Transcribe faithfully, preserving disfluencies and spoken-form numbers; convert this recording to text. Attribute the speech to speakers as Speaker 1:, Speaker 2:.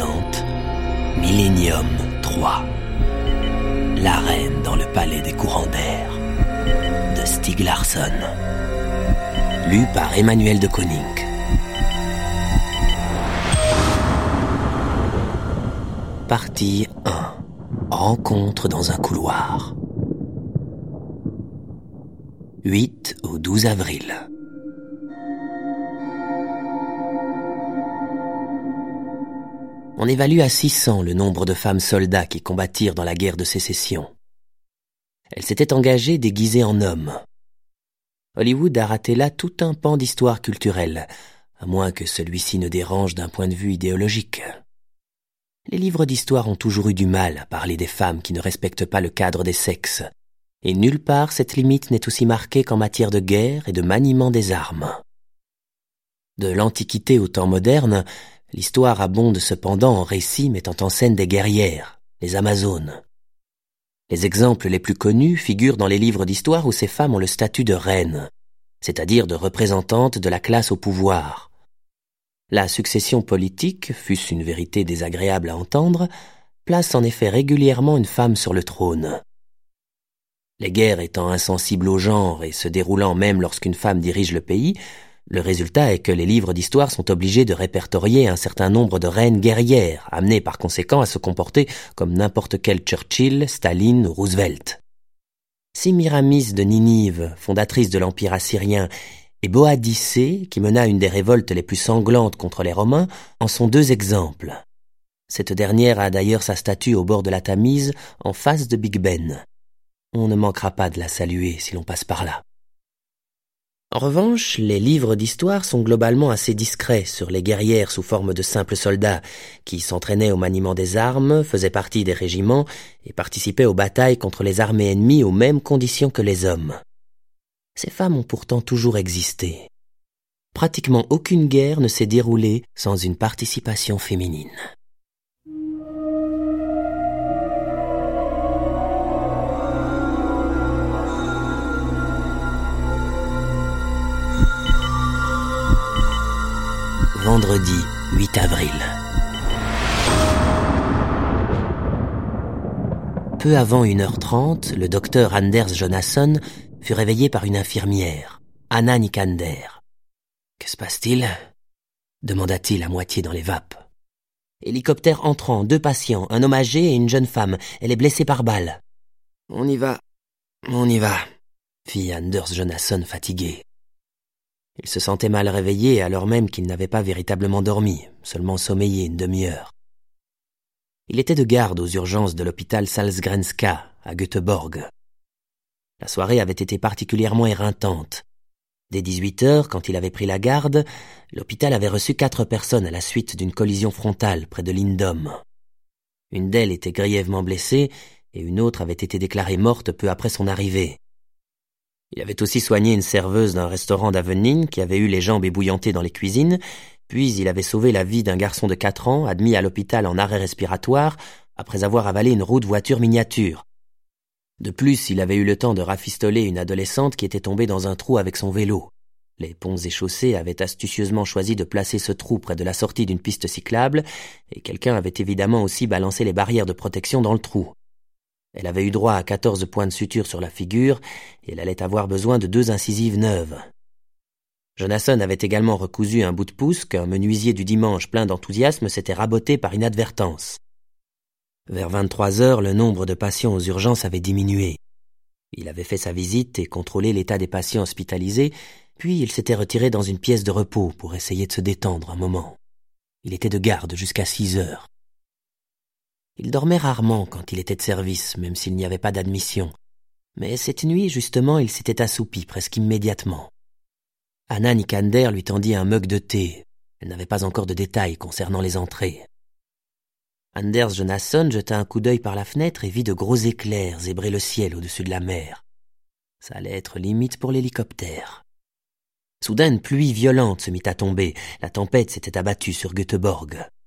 Speaker 1: présente Millennium trois. La reine dans le palais des courants d'air de Stieg Larsson. Lu par Emmanuel de Koninck. Partie un. Rencontre dans un couloir. huit au douze avril. On évalue à six cents le nombre de femmes soldats qui combattirent dans la guerre de sécession. Elles s'étaient engagées déguisées en hommes. Hollywood a raté là tout un pan d'histoire culturelle, à moins que celui-ci ne dérange d'un point de vue idéologique. Les livres d'histoire ont toujours eu du mal à parler des femmes qui ne respectent pas le cadre des sexes, et nulle part cette limite n'est aussi marquée qu'en matière de guerre et de maniement des armes. De l'Antiquité au temps moderne, l'histoire abonde cependant en récits mettant en scène des guerrières, les Amazones. Les exemples les plus connus figurent dans les livres d'histoire où ces femmes ont le statut de reines, c'est-à-dire de représentantes de la classe au pouvoir. La succession politique, fût-ce une vérité désagréable à entendre, place en effet régulièrement une femme sur le trône. Les guerres étant insensibles au genre et se déroulant même lorsqu'une femme dirige le pays, le résultat est que les livres d'histoire sont obligés de répertorier un certain nombre de reines guerrières, amenées par conséquent à se comporter comme n'importe quel Churchill, Staline ou Roosevelt. Sémiramis de Ninive, fondatrice de l'Empire assyrien, et Boadicée, qui mena une des révoltes les plus sanglantes contre les Romains, en sont deux exemples. Cette dernière a d'ailleurs sa statue au bord de la Tamise, en face de Big Ben. On ne manquera pas de la saluer si l'on passe par là. En revanche, les livres d'histoire sont globalement assez discrets sur les guerrières sous forme de simples soldats qui s'entraînaient au maniement des armes, faisaient partie des régiments et participaient aux batailles contre les armées ennemies aux mêmes conditions que les hommes. Ces femmes ont pourtant toujours existé. Pratiquement aucune guerre ne s'est déroulée sans une participation féminine. Vendredi huit avril. Peu avant une heure trente, le docteur Anders Jonasson fut réveillé par une infirmière, Anna Nikander. « Que se passe-t-il » demanda-t-il à moitié dans les vapes. « Hélicoptère entrant, deux patients, un homme âgé et une jeune femme. Elle est blessée par balle. »« On y va, on y va, » fit Anders Jonasson fatigué. Il se sentait mal réveillé alors même qu'il n'avait pas véritablement dormi, seulement sommeillé une demi-heure. Il était de garde aux urgences de l'hôpital Salsgrenska, à Göteborg. La soirée avait été particulièrement éreintante. Dès dix-huit heures, quand il avait pris la garde, l'hôpital avait reçu quatre personnes à la suite d'une collision frontale près de Lindom. Une d'elles était grièvement blessée et une autre avait été déclarée morte peu après son arrivée. Il avait aussi soigné une serveuse d'un restaurant d'Avenyn qui avait eu les jambes ébouillantées dans les cuisines, puis il avait sauvé la vie d'un garçon de quatre ans admis à l'hôpital en arrêt respiratoire après avoir avalé une roue de voiture miniature. De plus, il avait eu le temps de rafistoler une adolescente qui était tombée dans un trou avec son vélo. Les ponts et chaussées avaient astucieusement choisi de placer ce trou près de la sortie d'une piste cyclable et quelqu'un avait évidemment aussi balancé les barrières de protection dans le trou. Elle avait eu droit à quatorze points de suture sur la figure et elle allait avoir besoin de deux incisives neuves. Jonasson avait également recousu un bout de pouce qu'un menuisier du dimanche plein d'enthousiasme s'était raboté par inadvertance. Vers vingt-trois heures, le nombre de patients aux urgences avait diminué. Il avait fait sa visite et contrôlé l'état des patients hospitalisés, puis il s'était retiré dans une pièce de repos pour essayer de se détendre un moment. Il était de garde jusqu'à six heures. Il dormait rarement quand il était de service, même s'il n'y avait pas d'admission. Mais cette nuit, justement, il s'était assoupi presque immédiatement. Anna Nikander lui tendit un mug de thé. Elle n'avait pas encore de détails concernant les entrées. Anders Jonasson jeta un coup d'œil par la fenêtre et vit de gros éclairs zébrer le ciel au-dessus de la mer. Ça allait être limite pour l'hélicoptère. Soudain, une pluie violente se mit à tomber. La tempête s'était abattue sur Göteborg.